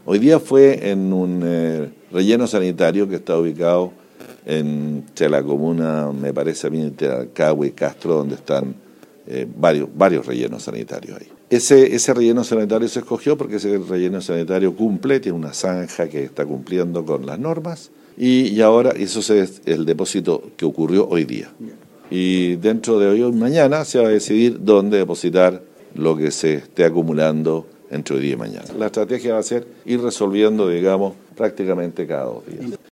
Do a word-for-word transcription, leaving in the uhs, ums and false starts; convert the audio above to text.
Hoy día fue en un eh, relleno sanitario que está ubicado entre la comuna, me parece a mí, entre Alcagüe y Castro, donde están eh, varios, varios rellenos sanitarios ahí. Ese, ese relleno sanitario se escogió porque ese relleno sanitario cumple, tiene una zanja que está cumpliendo con las normas, y, y ahora eso es el depósito que ocurrió hoy día. Y dentro de hoy y mañana se va a decidir dónde depositar lo que se esté acumulando entre hoy día y mañana. La estrategia va a ser ir resolviendo, digamos, prácticamente cada dos días.